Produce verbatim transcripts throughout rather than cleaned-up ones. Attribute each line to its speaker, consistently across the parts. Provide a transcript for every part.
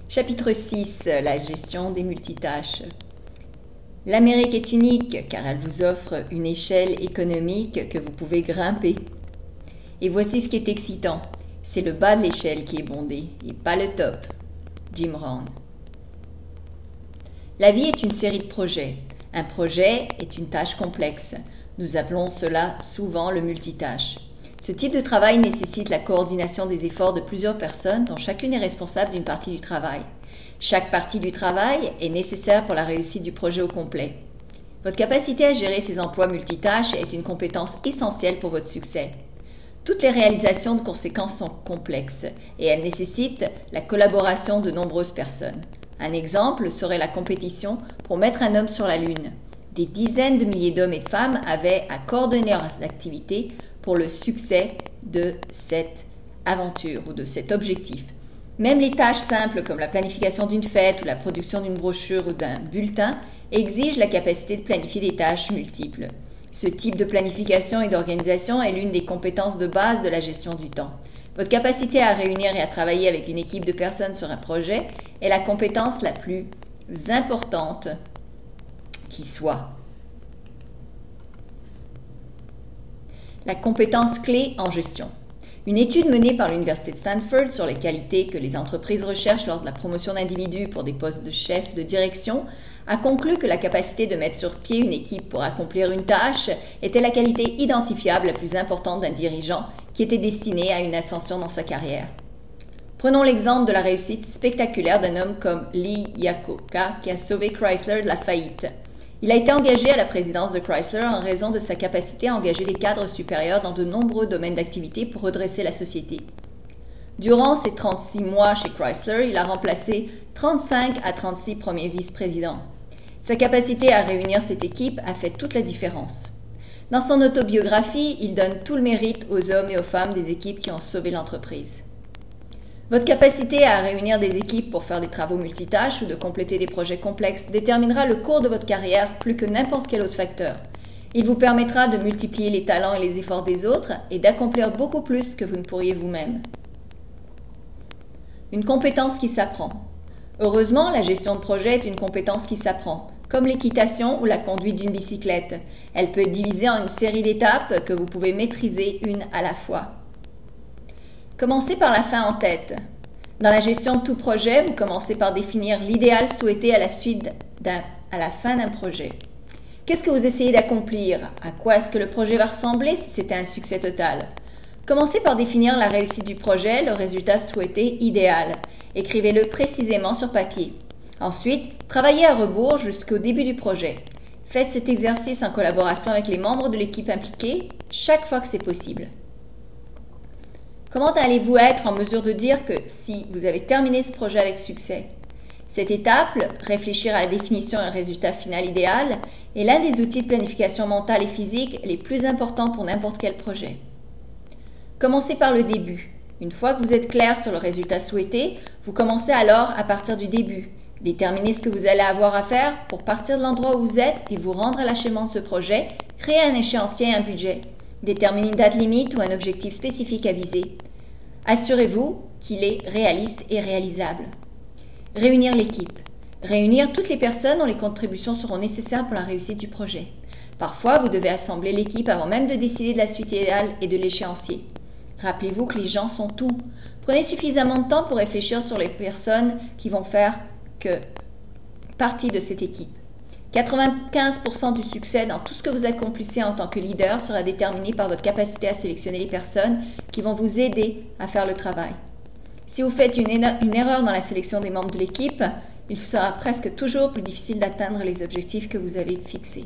Speaker 1: Chapitre six. La gestion des multitâches. L'Amérique est unique car elle vous offre une échelle économique que vous pouvez grimper. Et voici ce qui est excitant. C'est le bas de l'échelle qui est bondé et pas le top. Jim Rohn. La vie est une série de projets. Un projet est une tâche complexe. Nous appelons cela souvent le multitâche. Ce type de travail nécessite la coordination des efforts de plusieurs personnes dont chacune est responsable d'une partie du travail. Chaque partie du travail est nécessaire pour la réussite du projet au complet. Votre capacité à gérer ces emplois multitâches est une compétence essentielle pour votre succès. Toutes les réalisations de conséquences sont complexes et elles nécessitent la collaboration de nombreuses personnes. Un exemple serait la compétition pour mettre un homme sur la Lune. Des dizaines de milliers d'hommes et de femmes avaient à coordonner leurs activités pour le succès de cette aventure ou de cet objectif. Même les tâches simples comme la planification d'une fête ou la production d'une brochure ou d'un bulletin exigent la capacité de planifier des tâches multiples. Ce type de planification et d'organisation est l'une des compétences de base de la gestion du temps. Votre capacité à réunir et à travailler avec une équipe de personnes sur un projet est la compétence la plus importante qui soit. La compétence clé en gestion. Une étude menée par l'Université de Stanford sur les qualités que les entreprises recherchent lors de la promotion d'individus pour des postes de chef de direction a conclu que la capacité de mettre sur pied une équipe pour accomplir une tâche était la qualité identifiable la plus importante d'un dirigeant qui était destiné à une ascension dans sa carrière. Prenons l'exemple de la réussite spectaculaire d'un homme comme Lee Iacocca qui a sauvé Chrysler de la faillite. Il a été engagé à la présidence de Chrysler en raison de sa capacité à engager des cadres supérieurs dans de nombreux domaines d'activité pour redresser la société. Durant ses trente-six mois chez Chrysler, il a remplacé trente-cinq à trente-six premiers vice-présidents. Sa capacité à réunir cette équipe a fait toute la différence. Dans son autobiographie, il donne tout le mérite aux hommes et aux femmes des équipes qui ont sauvé l'entreprise. Votre capacité à réunir des équipes pour faire des travaux multitâches ou de compléter des projets complexes déterminera le cours de votre carrière plus que n'importe quel autre facteur. Il vous permettra de multiplier les talents et les efforts des autres et d'accomplir beaucoup plus que vous ne pourriez vous-même. Une compétence qui s'apprend. Heureusement, la gestion de projet est une compétence qui s'apprend, comme l'équitation ou la conduite d'une bicyclette. Elle peut être divisée en une série d'étapes que vous pouvez maîtriser une à la fois. Commencez par la fin en tête. Dans la gestion de tout projet, vous commencez par définir l'idéal souhaité à la suite d'un, à la fin d'un projet. Qu'est-ce que vous essayez d'accomplir? À quoi est-ce que le projet va ressembler si c'était un succès total? Commencez par définir la réussite du projet, le résultat souhaité idéal. Écrivez-le précisément sur papier. Ensuite, travaillez à rebours jusqu'au début du projet. Faites cet exercice en collaboration avec les membres de l'équipe impliquée chaque fois que c'est possible. Comment allez-vous être en mesure de dire que si vous avez terminé ce projet avec succès? Cette étape, réfléchir à la définition et un résultat final idéal, est l'un des outils de planification mentale et physique les plus importants pour n'importe quel projet. Commencez par le début. Une fois que vous êtes clair sur le résultat souhaité, vous commencez alors à partir du début. Déterminez ce que vous allez avoir à faire pour partir de l'endroit où vous êtes et vous rendre à l'achèvement de ce projet. Créez un échéancier et un budget. Déterminez une date limite ou un objectif spécifique à viser. Assurez-vous qu'il est réaliste et réalisable. Réunir l'équipe. Réunir toutes les personnes dont les contributions seront nécessaires pour la réussite du projet. Parfois, vous devez assembler l'équipe avant même de décider de la suite idéale et de l'échéancier. Rappelez-vous que les gens sont tout. Prenez suffisamment de temps pour réfléchir sur les personnes qui vont faire que partie de cette équipe. quatre-vingt-quinze pour cent du succès dans tout ce que vous accomplissez en tant que leader sera déterminé par votre capacité à sélectionner les personnes qui vont vous aider à faire le travail. Si vous faites une, une erreur dans la sélection des membres de l'équipe, il sera presque toujours plus difficile d'atteindre les objectifs que vous avez fixés.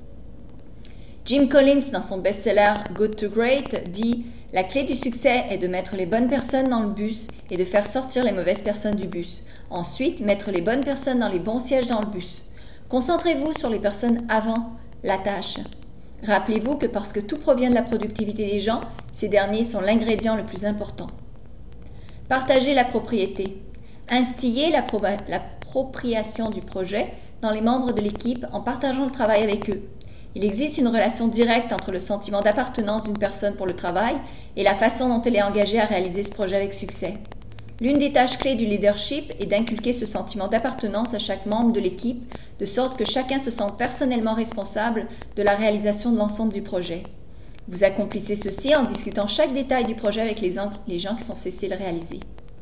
Speaker 1: Jim Collins, dans son best-seller Good to Great, dit « La clé du succès est de mettre les bonnes personnes dans le bus et de faire sortir les mauvaises personnes du bus. Ensuite, mettre les bonnes personnes dans les bons sièges dans le bus. Concentrez-vous sur les personnes avant la tâche. Rappelez-vous que parce que tout provient de la productivité des gens, ces derniers sont l'ingrédient le plus important. Partagez la propriété. Instillez l'appropriation du projet dans les membres de l'équipe en partageant le travail avec eux. Il existe une relation directe entre le sentiment d'appartenance d'une personne pour le travail et la façon dont elle est engagée à réaliser ce projet avec succès. L'une des tâches clés du leadership est d'inculquer ce sentiment d'appartenance à chaque membre de l'équipe, de sorte que chacun se sente personnellement responsable de la réalisation de l'ensemble du projet. Vous accomplissez ceci en discutant chaque détail du projet avec les gens qui sont censés le réaliser.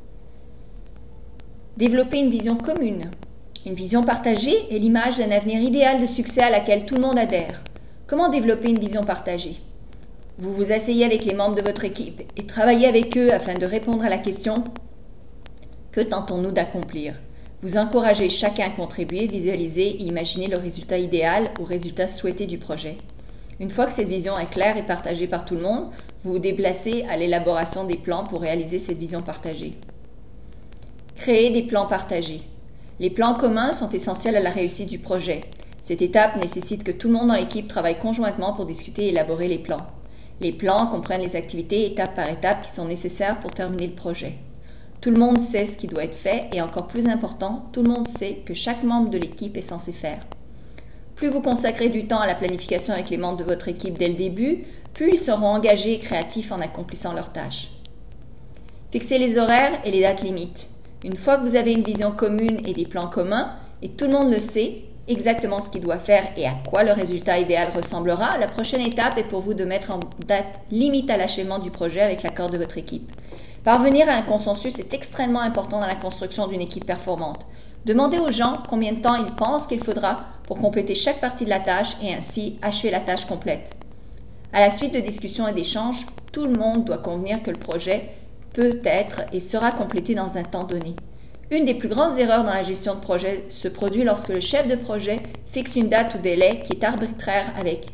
Speaker 1: Développer une vision commune. Une vision partagée est l'image d'un avenir idéal de succès à laquelle tout le monde adhère. Comment développer une vision partagée? Vous vous asseyez avec les membres de votre équipe et travaillez avec eux afin de répondre à la question « Que tentons-nous d'accomplir ?» Vous encouragez chacun à contribuer, visualiser et imaginer le résultat idéal ou résultat souhaité du projet. Une fois que cette vision est claire et partagée par tout le monde, vous vous déplacez à l'élaboration des plans pour réaliser cette vision partagée. Créer des plans partagés. Les plans communs sont essentiels à la réussite du projet. Cette étape nécessite que tout le monde dans l'équipe travaille conjointement pour discuter et élaborer les plans. Les plans comprennent les activités étape par étape qui sont nécessaires pour terminer le projet. Tout le monde sait ce qui doit être fait et encore plus important, tout le monde sait que chaque membre de l'équipe est censé faire. Plus vous consacrez du temps à la planification avec les membres de votre équipe dès le début, plus ils seront engagés et créatifs en accomplissant leurs tâches. Fixez les horaires et les dates limites. Une fois que vous avez une vision commune et des plans communs, et tout le monde le sait, exactement ce qu'il doit faire et à quoi le résultat idéal ressemblera, la prochaine étape est pour vous de mettre en date limite à l'achèvement du projet avec l'accord de votre équipe. Parvenir à un consensus est extrêmement important dans la construction d'une équipe performante. Demandez aux gens combien de temps ils pensent qu'il faudra pour compléter chaque partie de la tâche et ainsi achever la tâche complète. À la suite de discussions et d'échanges, tout le monde doit convenir que le projet peut être et sera complété dans un temps donné. Une des plus grandes erreurs dans la gestion de projet se produit lorsque le chef de projet fixe une date ou délai qui est arbitraire avec,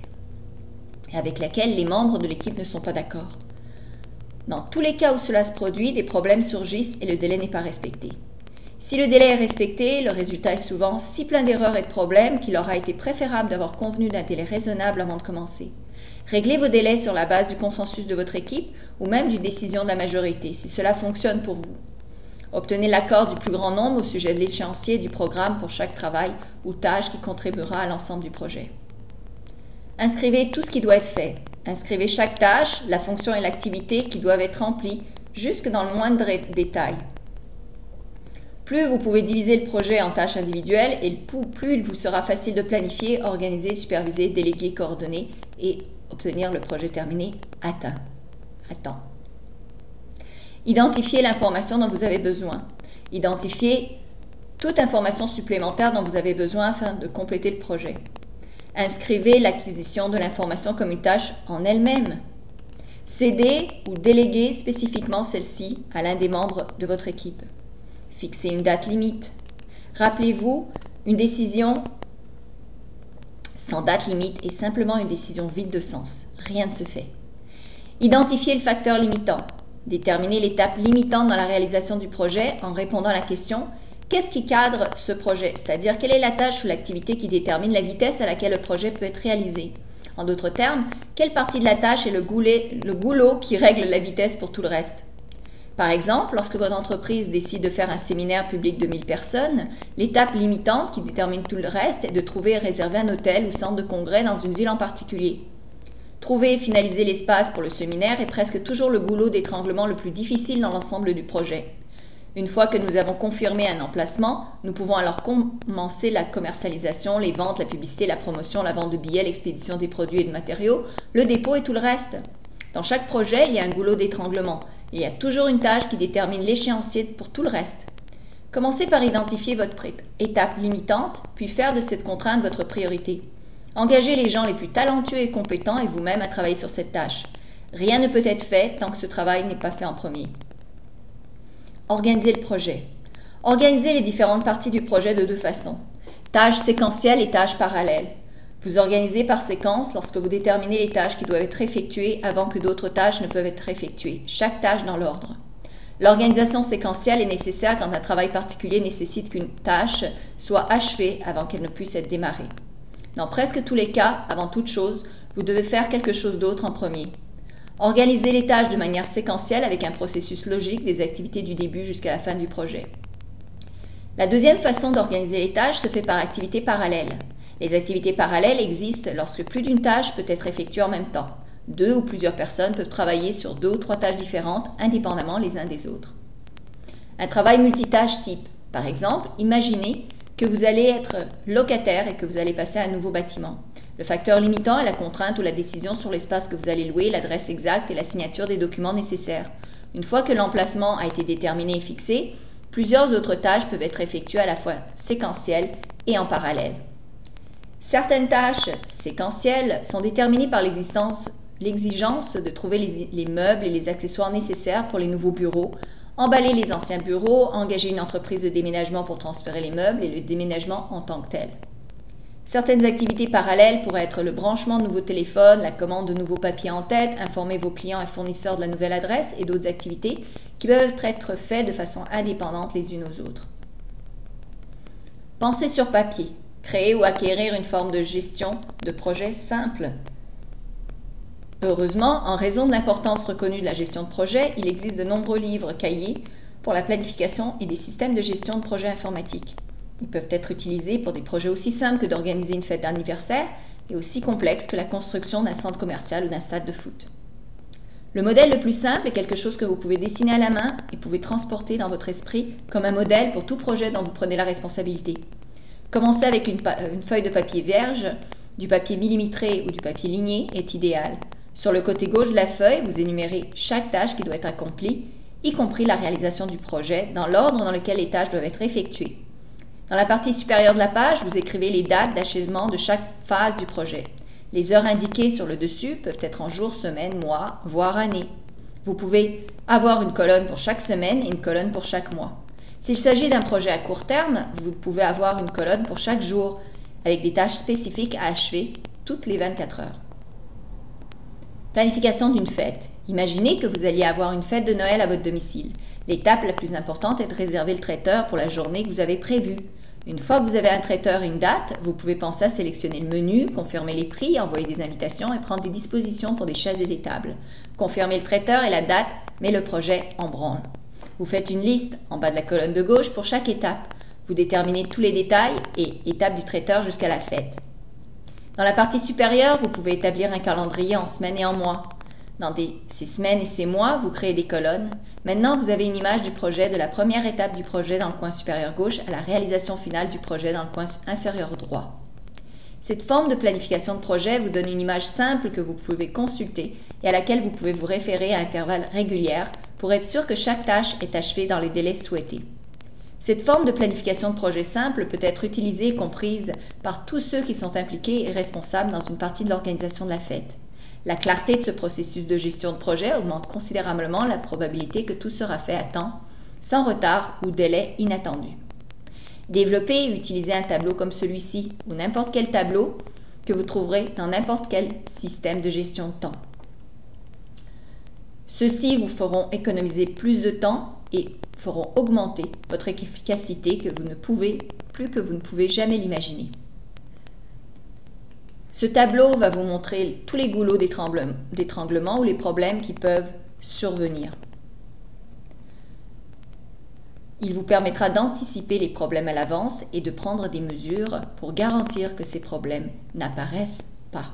Speaker 1: avec laquelle les membres de l'équipe ne sont pas d'accord. Dans tous les cas où cela se produit, des problèmes surgissent et le délai n'est pas respecté. Si le délai est respecté, le résultat est souvent si plein d'erreurs et de problèmes qu'il aura été préférable d'avoir convenu d'un délai raisonnable avant de commencer. Réglez vos délais sur la base du consensus de votre équipe ou même d'une décision de la majorité, si cela fonctionne pour vous. Obtenez l'accord du plus grand nombre au sujet de l'échéancier du programme pour chaque travail ou tâche qui contribuera à l'ensemble du projet. Inscrivez tout ce qui doit être fait. Inscrivez chaque tâche, la fonction et l'activité qui doivent être remplies, jusque dans le moindre détail. Plus vous pouvez diviser le projet en tâches individuelles, et plus il vous sera facile de planifier, organiser, superviser, déléguer, coordonner et obtenir le projet terminé à temps. À temps. Identifiez l'information dont vous avez besoin. Identifiez toute information supplémentaire dont vous avez besoin afin de compléter le projet. Inscrivez l'acquisition de l'information comme une tâche en elle-même. Cédez ou déléguez spécifiquement celle-ci à l'un des membres de votre équipe. Fixez une date limite. Rappelez-vous, une décision sans date limite est simplement une décision vide de sens. Rien ne se fait. Identifiez le facteur limitant. Déterminez l'étape limitante dans la réalisation du projet en répondant à la question « Qu'est-ce qui cadre ce projet ?» C'est-à-dire, quelle est la tâche ou l'activité qui détermine la vitesse à laquelle le projet peut être réalisé? En d'autres termes, quelle partie de la tâche est le, goulet, le goulot qui règle la vitesse pour tout le reste? Par exemple, lorsque votre entreprise décide de faire un séminaire public de mille personnes, l'étape limitante qui détermine tout le reste est de trouver et réserver un hôtel ou centre de congrès dans une ville en particulier. Trouver et finaliser l'espace pour le séminaire est presque toujours le goulot d'étranglement le plus difficile dans l'ensemble du projet. Une fois que nous avons confirmé un emplacement, nous pouvons alors commencer la commercialisation, les ventes, la publicité, la promotion, la vente de billets, l'expédition des produits et de matériaux, le dépôt et tout le reste. Dans chaque projet, il y a un goulot d'étranglement. Il y a toujours une tâche qui détermine l'échéancier pour tout le reste. Commencez par identifier votre étape limitante, puis faire de cette contrainte votre priorité. Engagez les gens les plus talentueux et compétents et vous-même à travailler sur cette tâche. Rien ne peut être fait tant que ce travail n'est pas fait en premier. Organisez le projet. Organisez les différentes parties du projet de deux façons. Tâches séquentielles et tâches parallèles. Vous organisez par séquence lorsque vous déterminez les tâches qui doivent être effectuées avant que d'autres tâches ne peuvent être effectuées, chaque tâche dans l'ordre. L'organisation séquentielle est nécessaire quand un travail particulier nécessite qu'une tâche soit achevée avant qu'elle ne puisse être démarrée. Dans presque tous les cas, avant toute chose, vous devez faire quelque chose d'autre en premier. Organisez les tâches de manière séquentielle avec un processus logique des activités du début jusqu'à la fin du projet. La deuxième façon d'organiser les tâches se fait par activité parallèle. Les activités parallèles existent lorsque plus d'une tâche peut être effectuée en même temps. Deux ou plusieurs personnes peuvent travailler sur deux ou trois tâches différentes, indépendamment les uns des autres. Un travail multitâche type, par exemple, imaginez que vous allez être locataire et que vous allez passer à un nouveau bâtiment. Le facteur limitant est la contrainte ou la décision sur l'espace que vous allez louer, l'adresse exacte et la signature des documents nécessaires. Une fois que l'emplacement a été déterminé et fixé, plusieurs autres tâches peuvent être effectuées à la fois séquentielles et en parallèle. Certaines tâches séquentielles sont déterminées par l'existence, l'exigence de trouver les, les meubles et les accessoires nécessaires pour les nouveaux bureaux, emballer les anciens bureaux, engager une entreprise de déménagement pour transférer les meubles et le déménagement en tant que tel. Certaines activités parallèles pourraient être le branchement de nouveaux téléphones, la commande de nouveaux papiers en tête, informer vos clients et fournisseurs de la nouvelle adresse et d'autres activités qui peuvent être faites de façon indépendante les unes aux autres. Pensez sur papier. Créer ou acquérir une forme de gestion de projet simple. Heureusement, en raison de l'importance reconnue de la gestion de projet, il existe de nombreux livres, cahiers pour la planification et des systèmes de gestion de projet informatiques. Ils peuvent être utilisés pour des projets aussi simples que d'organiser une fête d'anniversaire et aussi complexes que la construction d'un centre commercial ou d'un stade de foot. Le modèle le plus simple est quelque chose que vous pouvez dessiner à la main et pouvez transporter dans votre esprit comme un modèle pour tout projet dont vous prenez la responsabilité. Commencer avec une, une feuille de papier vierge, du papier millimétré ou du papier ligné est idéal. Sur le côté gauche de la feuille, vous énumérez chaque tâche qui doit être accomplie, y compris la réalisation du projet, dans l'ordre dans lequel les tâches doivent être effectuées. Dans la partie supérieure de la page, vous écrivez les dates d'achèvement de chaque phase du projet. Les heures indiquées sur le dessus peuvent être en jours, semaines, mois, voire années. Vous pouvez avoir une colonne pour chaque semaine et une colonne pour chaque mois. S'il s'agit d'un projet à court terme, vous pouvez avoir une colonne pour chaque jour, avec des tâches spécifiques à achever toutes les vingt-quatre heures. Planification d'une fête. Imaginez que vous alliez avoir une fête de Noël à votre domicile. L'étape la plus importante est de réserver le traiteur pour la journée que vous avez prévue. Une fois que vous avez un traiteur et une date, vous pouvez penser à sélectionner le menu, confirmer les prix, envoyer des invitations et prendre des dispositions pour des chaises et des tables. Confirmer le traiteur et la date met le projet en branle. Vous faites une liste en bas de la colonne de gauche pour chaque étape. Vous déterminez tous les détails et étapes du traiteur jusqu'à la fête. Dans la partie supérieure, vous pouvez établir un calendrier en semaines et en mois. Dans des, ces semaines et ces mois, vous créez des colonnes. Maintenant, vous avez une image du projet de la première étape du projet dans le coin supérieur gauche à la réalisation finale du projet dans le coin inférieur droit. Cette forme de planification de projet vous donne une image simple que vous pouvez consulter et à laquelle vous pouvez vous référer à intervalles réguliers pour être sûr que chaque tâche est achevée dans les délais souhaités. Cette forme de planification de projet simple peut être utilisée et comprise par tous ceux qui sont impliqués et responsables dans une partie de l'organisation de la fête. La clarté de ce processus de gestion de projet augmente considérablement la probabilité que tout sera fait à temps, sans retard ou délai inattendu. Développer et utiliser un tableau comme celui-ci ou n'importe quel tableau que vous trouverez dans n'importe quel système de gestion de temps. Ceux-ci vous feront économiser plus de temps et feront augmenter votre efficacité que vous ne pouvez, plus que vous ne pouvez jamais l'imaginer. Ce tableau va vous montrer tous les goulots d'étranglement ou les problèmes qui peuvent survenir. Il vous permettra d'anticiper les problèmes à l'avance et de prendre des mesures pour garantir que ces problèmes n'apparaissent pas.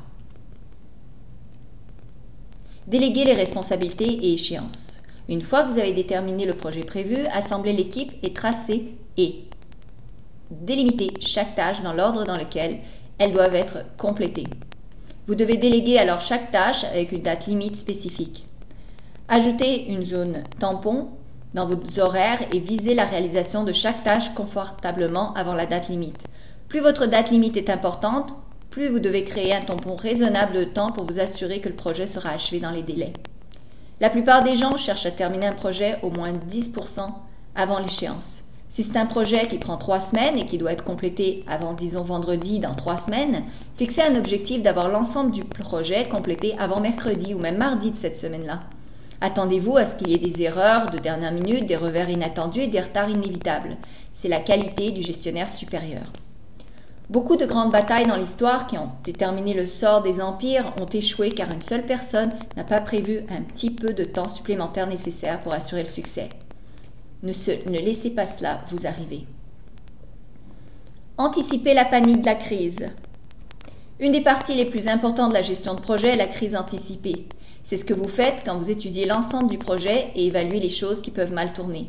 Speaker 1: Déléguer les responsabilités et échéances. Une fois que vous avez déterminé le projet prévu, assemblez l'équipe et tracez et délimitez chaque tâche dans l'ordre dans lequel elles doivent être complétées. Vous devez déléguer alors chaque tâche avec une date limite spécifique. Ajoutez une zone tampon dans vos horaires et visez la réalisation de chaque tâche confortablement avant la date limite. Plus votre date limite est importante, plus vous devez créer un tampon raisonnable de temps pour vous assurer que le projet sera achevé dans les délais. La plupart des gens cherchent à terminer un projet au moins dix pour cent avant l'échéance. Si c'est un projet qui prend trois semaines et qui doit être complété avant, disons, vendredi dans trois semaines, fixez un objectif d'avoir l'ensemble du projet complété avant mercredi ou même mardi de cette semaine-là. Attendez-vous à ce qu'il y ait des erreurs de dernière minute, des revers inattendus et des retards inévitables. C'est la qualité du gestionnaire supérieur. Beaucoup de grandes batailles dans l'histoire qui ont déterminé le sort des empires ont échoué car une seule personne n'a pas prévu un petit peu de temps supplémentaire nécessaire pour assurer le succès. Ne, se, ne laissez pas cela vous arriver. Anticiper la panique de la crise. Une des parties les plus importantes de la gestion de projet est la crise anticipée. C'est ce que vous faites quand vous étudiez l'ensemble du projet et évaluez les choses qui peuvent mal tourner.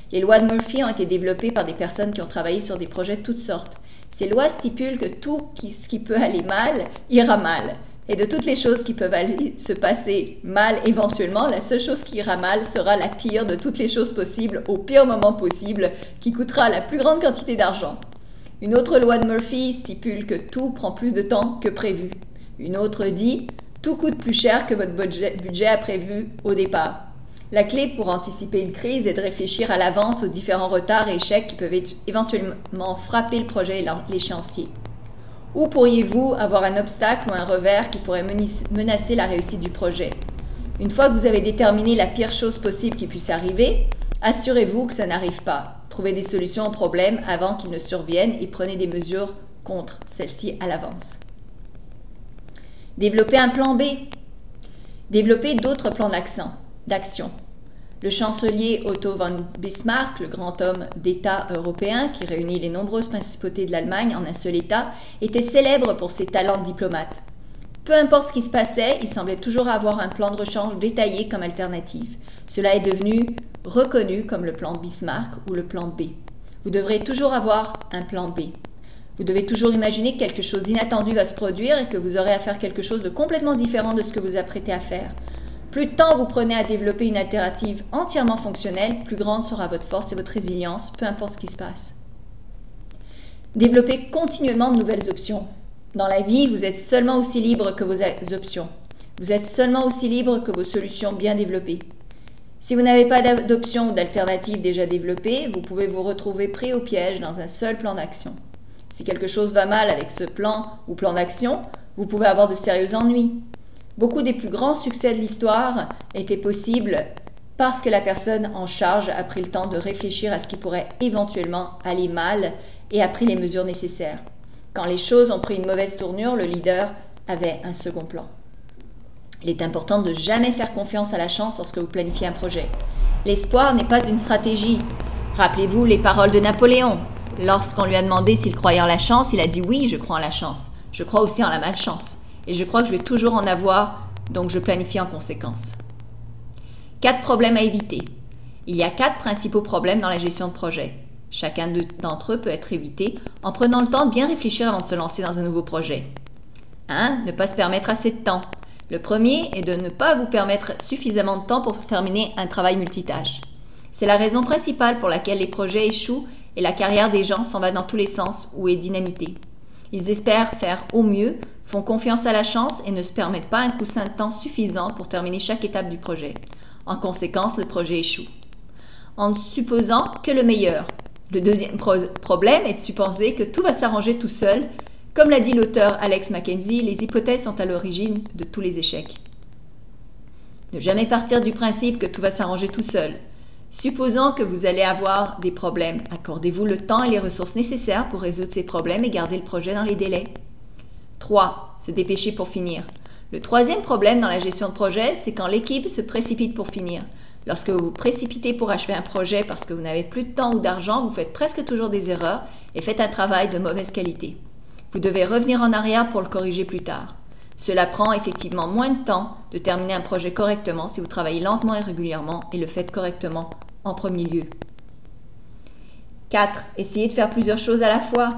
Speaker 1: Les lois de Murphy ont été développées par des personnes qui ont travaillé sur des projets de toutes sortes. Ces lois stipulent que tout ce qui peut aller mal ira mal. Et de toutes les choses qui peuvent aller se passer mal éventuellement, la seule chose qui ira mal sera la pire de toutes les choses possibles au pire moment possible, qui coûtera la plus grande quantité d'argent. Une autre loi de Murphy stipule que tout prend plus de temps que prévu. Une autre dit « tout coûte plus cher que votre budget, budget a prévu au départ ». La clé pour anticiper une crise est de réfléchir à l'avance aux différents retards et échecs qui peuvent éventuellement frapper le projet et l'échéancier. Où pourriez-vous avoir un obstacle ou un revers qui pourrait menacer la réussite du projet? Une fois que vous avez déterminé la pire chose possible qui puisse arriver, assurez-vous que ça n'arrive pas. Trouvez des solutions aux problèmes avant qu'ils ne surviennent et prenez des mesures contre celles-ci à l'avance. Développez un plan B. Développez d'autres plans d'action. d'action. Le chancelier Otto von Bismarck, le grand homme d'État européen qui réunit les nombreuses principautés de l'Allemagne en un seul État, était célèbre pour ses talents de diplomate. Peu importe ce qui se passait, il semblait toujours avoir un plan de rechange détaillé comme alternative. Cela est devenu reconnu comme le plan Bismarck ou le plan B. Vous devrez toujours avoir un plan B. Vous devez toujours imaginer que quelque chose d'inattendu va se produire et que vous aurez à faire quelque chose de complètement différent de ce que vous apprêtez à faire. Plus de temps vous prenez à développer une alternative entièrement fonctionnelle, plus grande sera votre force et votre résilience, peu importe ce qui se passe. Développez continuellement de nouvelles options. Dans la vie, vous êtes seulement aussi libre que vos options. Vous êtes seulement aussi libre que vos solutions bien développées. Si vous n'avez pas d'options ou d'alternatives déjà développées, vous pouvez vous retrouver pris au piège dans un seul plan d'action. Si quelque chose va mal avec ce plan ou plan d'action, vous pouvez avoir de sérieux ennuis. Beaucoup des plus grands succès de l'histoire étaient possibles parce que la personne en charge a pris le temps de réfléchir à ce qui pourrait éventuellement aller mal et a pris les mesures nécessaires. Quand les choses ont pris une mauvaise tournure, le leader avait un second plan. Il est important de jamais faire confiance à la chance lorsque vous planifiez un projet. L'espoir n'est pas une stratégie. Rappelez-vous les paroles de Napoléon. Lorsqu'on lui a demandé s'il croyait en la chance, il a dit « Oui, je crois en la chance. Je crois aussi en la malchance. Et je crois que je vais toujours en avoir, donc je planifie en conséquence. » Quatre problèmes à éviter. Il y a quatre principaux problèmes dans la gestion de projet. Chacun d'entre eux peut être évité en prenant le temps de bien réfléchir avant de se lancer dans un nouveau projet. un. Ne pas se permettre assez de temps. Le premier est de ne pas vous permettre suffisamment de temps pour terminer un travail multitâche. C'est la raison principale pour laquelle les projets échouent et la carrière des gens s'en va dans tous les sens ou est dynamitée. Ils espèrent faire au mieux, font confiance à la chance et ne se permettent pas un coussin de temps suffisant pour terminer chaque étape du projet. En conséquence, le projet échoue. En supposant que le meilleur. Le deuxième pro- problème est de supposer que tout va s'arranger tout seul. Comme l'a dit l'auteur Alex Mackenzie, les hypothèses sont à l'origine de tous les échecs. Ne jamais partir du principe que tout va s'arranger tout seul. Supposons que vous allez avoir des problèmes. Accordez-vous le temps et les ressources nécessaires pour résoudre ces problèmes et garder le projet dans les délais. trois. Se dépêcher pour finir. Le troisième problème dans la gestion de projet, c'est quand l'équipe se précipite pour finir. Lorsque vous vous précipitez pour achever un projet parce que vous n'avez plus de temps ou d'argent, vous faites presque toujours des erreurs et faites un travail de mauvaise qualité. Vous devez revenir en arrière pour le corriger plus tard. Cela prend effectivement moins de temps de terminer un projet correctement si vous travaillez lentement et régulièrement et le faites correctement en premier lieu. quatre. Essayez de faire plusieurs choses à la fois.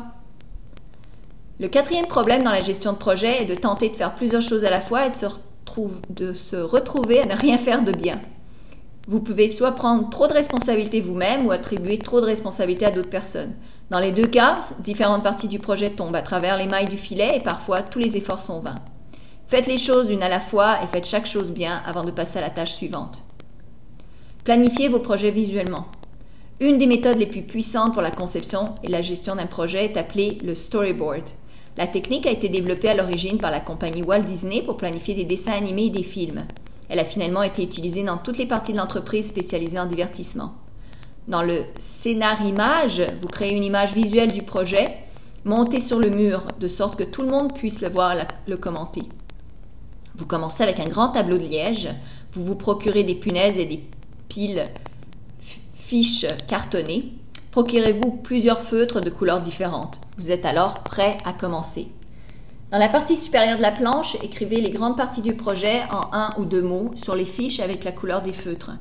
Speaker 1: Le quatrième problème dans la gestion de projet est de tenter de faire plusieurs choses à la fois et de se, retrouve, de se retrouver à ne rien faire de bien. Vous pouvez soit prendre trop de responsabilités vous-même ou attribuer trop de responsabilités à d'autres personnes. Dans les deux cas, différentes parties du projet tombent à travers les mailles du filet et parfois tous les efforts sont vains. Faites les choses une à la fois et faites chaque chose bien avant de passer à la tâche suivante. Planifiez vos projets visuellement. Une des méthodes les plus puissantes pour la conception et la gestion d'un projet est appelée le storyboard. La technique a été développée à l'origine par la compagnie Walt Disney pour planifier des dessins animés et des films. Elle a finalement été utilisée dans toutes les parties de l'entreprise spécialisée en divertissement. Dans le scénarimage, vous créez une image visuelle du projet, montée sur le mur, de sorte que tout le monde puisse le voir et le commenter. Vous commencez avec un grand tableau de liège, vous vous procurez des punaises et des piles fiches cartonnées. Procurez-vous plusieurs feutres de couleurs différentes. Vous êtes alors prêt à commencer. Dans la partie supérieure de la planche, écrivez les grandes parties du projet en un ou deux mots sur les fiches avec la couleur des feutres.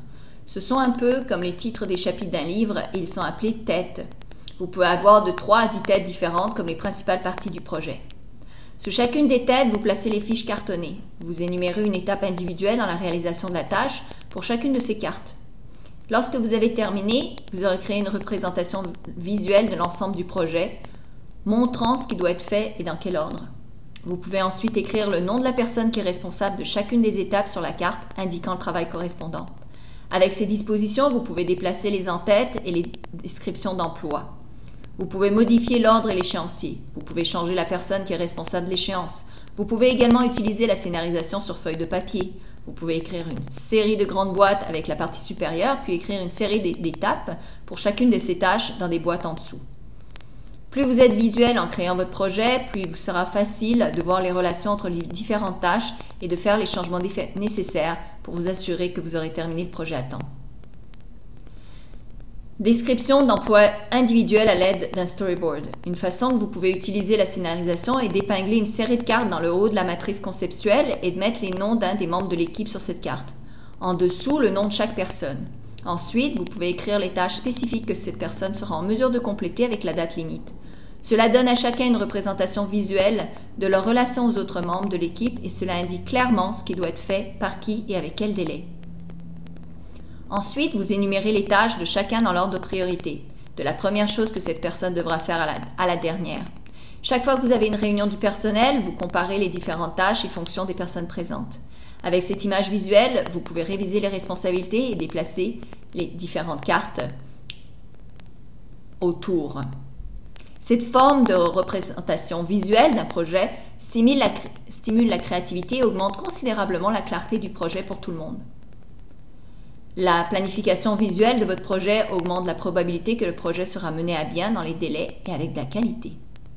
Speaker 1: Ce sont un peu comme les titres des chapitres d'un livre et ils sont appelés têtes. Vous pouvez avoir de trois à dix têtes différentes comme les principales parties du projet. Sous chacune des têtes, vous placez les fiches cartonnées. Vous énumérez une étape individuelle dans la réalisation de la tâche pour chacune de ces cartes. Lorsque vous avez terminé, vous aurez créé une représentation visuelle de l'ensemble du projet, montrant ce qui doit être fait et dans quel ordre. Vous pouvez ensuite écrire le nom de la personne qui est responsable de chacune des étapes sur la carte, indiquant le travail correspondant. Avec ces dispositions, vous pouvez déplacer les en-têtes et les descriptions d'emploi. Vous pouvez modifier l'ordre et l'échéancier. Vous pouvez changer la personne qui est responsable de l'échéance. Vous pouvez également utiliser la scénarisation sur feuille de papier. Vous pouvez écrire une série de grandes boîtes avec la partie supérieure, puis écrire une série d'étapes pour chacune de ces tâches dans des boîtes en dessous. Plus vous êtes visuel en créant votre projet, plus il vous sera facile de voir les relations entre les différentes tâches et de faire les changements nécessaires pour vous assurer que vous aurez terminé le projet à temps. Description d'emploi individuel à l'aide d'un storyboard. Une façon que vous pouvez utiliser la scénarisation est d'épingler une série de cartes dans le haut de la matrice conceptuelle et de mettre les noms d'un des membres de l'équipe sur cette carte. En dessous, le nom de chaque personne. Ensuite, vous pouvez écrire les tâches spécifiques que cette personne sera en mesure de compléter avec la date limite. Cela donne à chacun une représentation visuelle de leur relation aux autres membres de l'équipe et cela indique clairement ce qui doit être fait, par qui et avec quel délai. Ensuite, vous énumérez les tâches de chacun dans l'ordre de priorité, de la première chose que cette personne devra faire à la, à la dernière. Chaque fois que vous avez une réunion du personnel, vous comparez les différentes tâches et fonctions des personnes présentes. Avec cette image visuelle, vous pouvez réviser les responsabilités et déplacer les différentes cartes autour. Cette forme de représentation visuelle d'un projet stimule la, stimule la créativité et augmente considérablement la clarté du projet pour tout le monde. La planification visuelle de votre projet augmente la probabilité que le projet sera mené à bien dans les délais et avec de la qualité.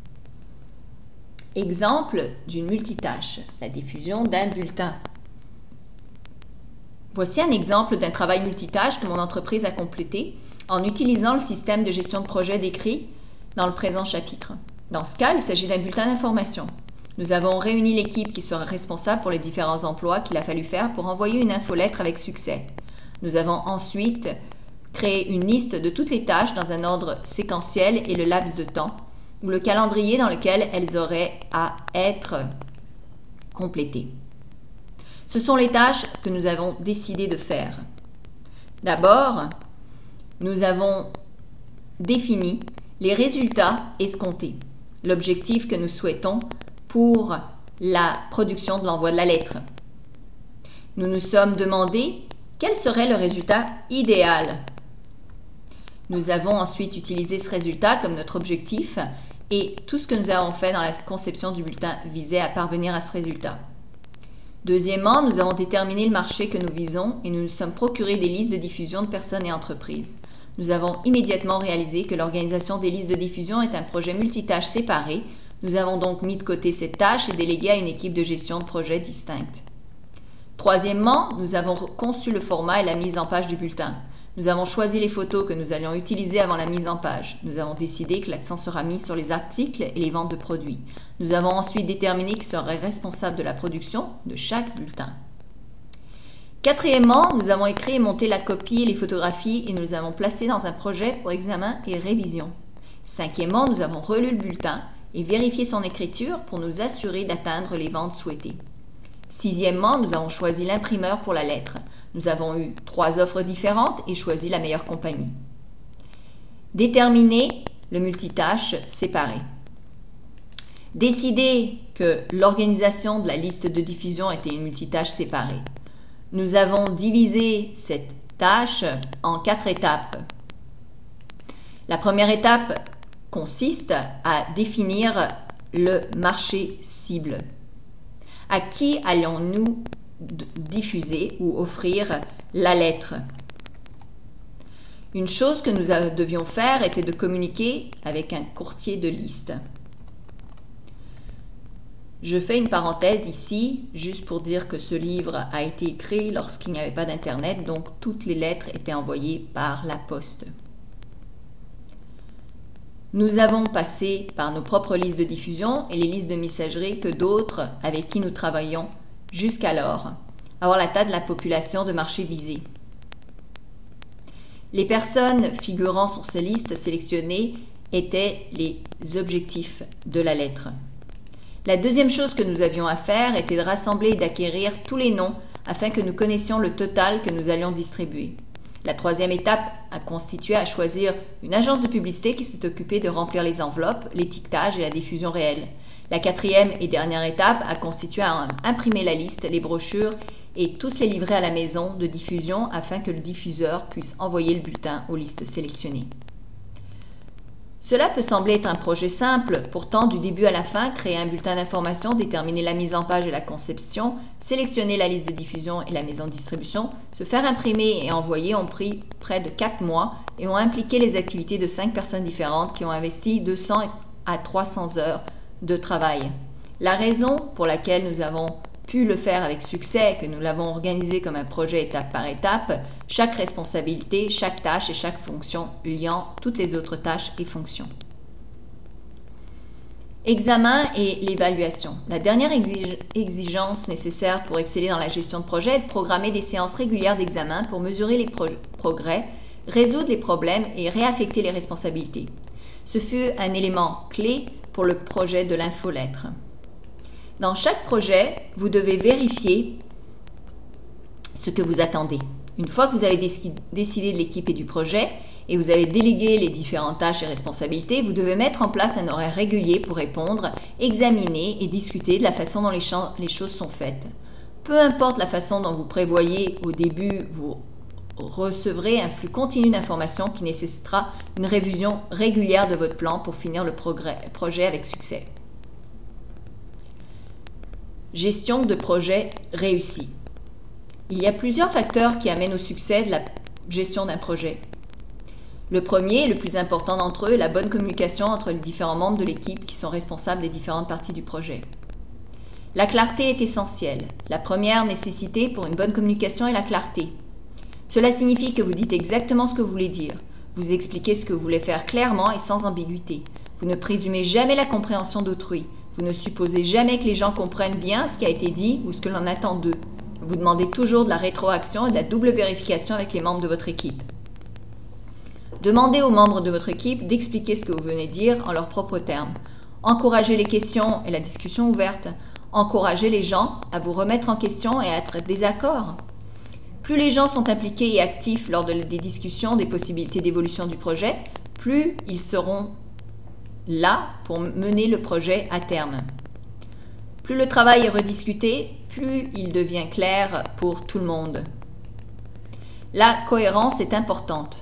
Speaker 1: Exemple d'une multitâche, la diffusion d'un bulletin. Voici un exemple d'un travail multitâche que mon entreprise a complété en utilisant le système de gestion de projet décrit dans le présent chapitre. Dans ce cas, il s'agit d'un bulletin d'information. Nous avons réuni l'équipe qui sera responsable pour les différents emplois qu'il a fallu faire pour envoyer une infolettre avec succès. Nous avons ensuite créé une liste de toutes les tâches dans un ordre séquentiel et le laps de temps, ou le calendrier dans lequel elles auraient à être complétées. Ce sont les tâches que nous avons décidé de faire. D'abord, nous avons défini les résultats escomptés, l'objectif que nous souhaitons pour la production de l'envoi de la lettre. Nous nous sommes demandé quel serait le résultat idéal. Nous avons ensuite utilisé ce résultat comme notre objectif et tout ce que nous avons fait dans la conception du bulletin visait à parvenir à ce résultat. Deuxièmement, nous avons déterminé le marché que nous visons et nous nous sommes procuré des listes de diffusion de personnes et entreprises. Nous avons immédiatement réalisé que l'organisation des listes de diffusion est un projet multitâche séparé. Nous avons donc mis de côté cette tâche et délégué à une équipe de gestion de projet distincte. Troisièmement, nous avons conçu le format et la mise en page du bulletin. Nous avons choisi les photos que nous allions utiliser avant la mise en page. Nous avons décidé que l'accent sera mis sur les articles et les ventes de produits. Nous avons ensuite déterminé qui serait responsable de la production de chaque bulletin. Quatrièmement, nous avons écrit et monté la copie et les photographies et nous les avons placées dans un projet pour examen et révision. Cinquièmement, nous avons relu le bulletin et vérifié son écriture pour nous assurer d'atteindre les ventes souhaitées. Sixièmement, nous avons choisi l'imprimeur pour la lettre. Nous avons eu trois offres différentes et choisi la meilleure compagnie. Déterminer le multitâche séparé. Décider que l'organisation de la liste de diffusion était une multitâche séparée. Nous avons divisé cette tâche en quatre étapes. La première étape consiste à définir le marché cible. À qui allons-nous diffuser ou offrir la lettre? Une chose que nous devions faire était de communiquer avec un courtier de liste. Je fais une parenthèse ici, juste pour dire que ce livre a été écrit lorsqu'il n'y avait pas d'Internet, donc toutes les lettres étaient envoyées par la poste. Nous avons passé par nos propres listes de diffusion et les listes de messagerie que d'autres avec qui nous travaillions jusqu'alors, avoir la taille de la population de marché visé. Les personnes figurant sur ces listes sélectionnées étaient les objectifs de la lettre. La deuxième chose que nous avions à faire était de rassembler et d'acquérir tous les noms afin que nous connaissions le total que nous allions distribuer. La troisième étape a consisté à choisir une agence de publicité qui s'est occupée de remplir les enveloppes, l'étiquetage et la diffusion réelle. La quatrième et dernière étape a consisté à imprimer la liste, les brochures et tous les livrets à la maison de diffusion afin que le diffuseur puisse envoyer le bulletin aux listes sélectionnées. Cela peut sembler être un projet simple, pourtant du début à la fin, créer un bulletin d'information, déterminer la mise en page et la conception, sélectionner la liste de diffusion et la maison de distribution, se faire imprimer et envoyer ont pris près de quatre mois et ont impliqué les activités de cinq personnes différentes qui ont investi deux cents à trois cents heures de travail. La raison pour laquelle nous avons pu le faire avec succès, que nous l'avons organisé comme un projet étape par étape, chaque responsabilité, chaque tâche et chaque fonction liant toutes les autres tâches et fonctions. Examen et l'évaluation. La dernière exige- exigence nécessaire pour exceller dans la gestion de projet est de programmer des séances régulières d'examen pour mesurer les pro- progrès, résoudre les problèmes et réaffecter les responsabilités. Ce fut un élément clé pour le projet de l'infolettre. Dans chaque projet, vous devez vérifier ce que vous attendez. Une fois que vous avez décidé de l'équipe et du projet et vous avez délégué les différentes tâches et responsabilités, vous devez mettre en place un horaire régulier pour répondre, examiner et discuter de la façon dont les, ch- les choses sont faites. Peu importe la façon dont vous prévoyez au début, vous recevrez un flux continu d'informations qui nécessitera une révision régulière de votre plan pour finir le progrès, projet avec succès. Gestion de projet réussi. Il y a plusieurs facteurs qui amènent au succès de la gestion d'un projet. Le premier et le plus important d'entre eux est la bonne communication entre les différents membres de l'équipe qui sont responsables des différentes parties du projet. La clarté est essentielle. La première nécessité pour une bonne communication est la clarté. Cela signifie que vous dites exactement ce que vous voulez dire. Vous expliquez ce que vous voulez faire clairement et sans ambiguïté. Vous ne présumez jamais la compréhension d'autrui. Vous ne supposez jamais que les gens comprennent bien ce qui a été dit ou ce que l'on attend d'eux. Vous demandez toujours de la rétroaction et de la double vérification avec les membres de votre équipe. Demandez aux membres de votre équipe d'expliquer ce que vous venez de dire en leurs propres termes. Encouragez les questions et la discussion ouverte. Encouragez les gens à vous remettre en question et à être désaccord. Plus les gens sont impliqués et actifs lors de, des discussions des possibilités d'évolution du projet, plus ils seront là pour mener le projet à terme. Plus le travail est rediscuté, plus il devient clair pour tout le monde. La cohérence est importante.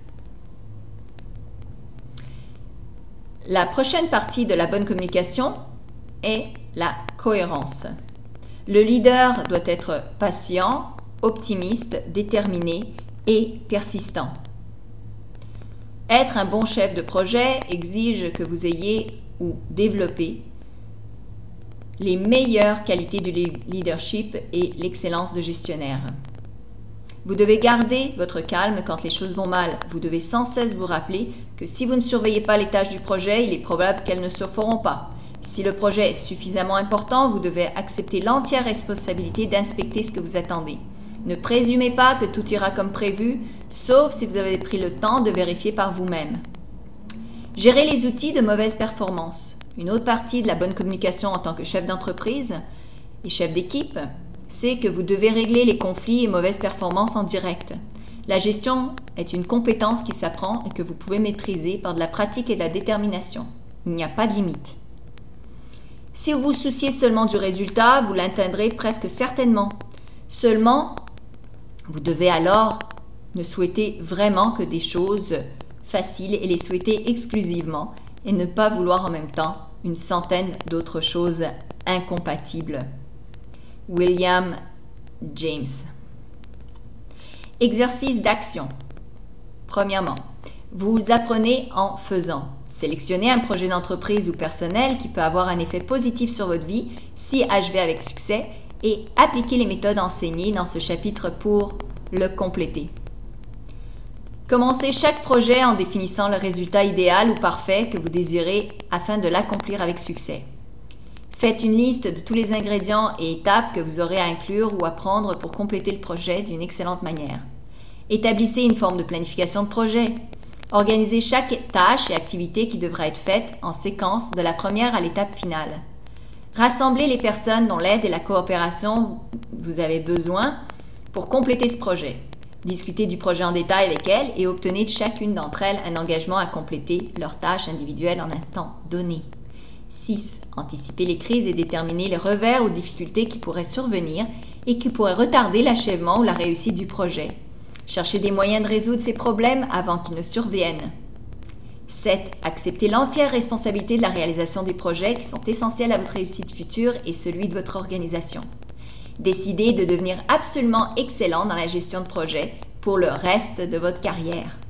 Speaker 1: La prochaine partie de la bonne communication est la cohérence. Le leader doit être patient, optimiste, déterminé et persistant. Être un bon chef de projet exige que vous ayez ou développé les meilleures qualités du leadership et l'excellence de gestionnaire. Vous devez garder votre calme quand les choses vont mal. Vous devez sans cesse vous rappeler que si vous ne surveillez pas les tâches du projet, il est probable qu'elles ne se feront pas. Si le projet est suffisamment important, vous devez accepter l'entière responsabilité d'inspecter ce que vous attendez. Ne présumez pas que tout ira comme prévu, sauf si vous avez pris le temps de vérifier par vous-même. Gérer les outils de mauvaise performance. Une autre partie de la bonne communication en tant que chef d'entreprise et chef d'équipe, c'est que vous devez régler les conflits et mauvaises performances en direct. La gestion est une compétence qui s'apprend et que vous pouvez maîtriser par de la pratique et de la détermination. Il n'y a pas de limite. Si vous vous souciez seulement du résultat, vous l'atteindrez presque certainement. Seulement, vous devez alors ne souhaiter vraiment que des choses faciles et les souhaiter exclusivement et ne pas vouloir en même temps une centaine d'autres choses incompatibles. William James. Exercice d'action. Premièrement, vous apprenez en faisant. Sélectionnez un projet d'entreprise ou personnel qui peut avoir un effet positif sur votre vie si achevé avec succès et appliquez les méthodes enseignées dans ce chapitre pour le compléter. Commencez chaque projet en définissant le résultat idéal ou parfait que vous désirez afin de l'accomplir avec succès. Faites une liste de tous les ingrédients et étapes que vous aurez à inclure ou à prendre pour compléter le projet d'une excellente manière. Établissez une forme de planification de projet. Organisez chaque tâche et activité qui devra être faite en séquence de la première à l'étape finale. Rassemblez les personnes dont l'aide et la coopération vous avez besoin pour compléter ce projet. Discutez du projet en détail avec elles et obtenez de chacune d'entre elles un engagement à compléter leurs tâches individuelles en un temps donné. six. Anticipez les crises et déterminez les revers ou difficultés qui pourraient survenir et qui pourraient retarder l'achèvement ou la réussite du projet. Cherchez des moyens de résoudre ces problèmes avant qu'ils ne surviennent. sept. Acceptez l'entière responsabilité de la réalisation des projets qui sont essentiels à votre réussite future et celui de votre organisation. Décidez de devenir absolument excellent dans la gestion de projet pour le reste de votre carrière.